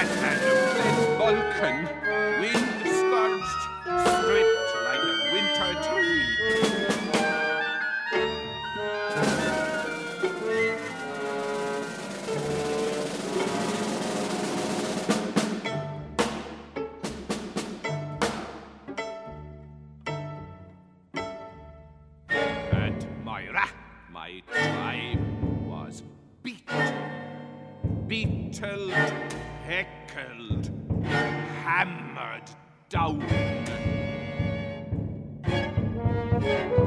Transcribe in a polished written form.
flat and red Vulcan, wind-scourged, stripped like a winter tree. And Moira, my tribe, was beetled, heckled, hammered down.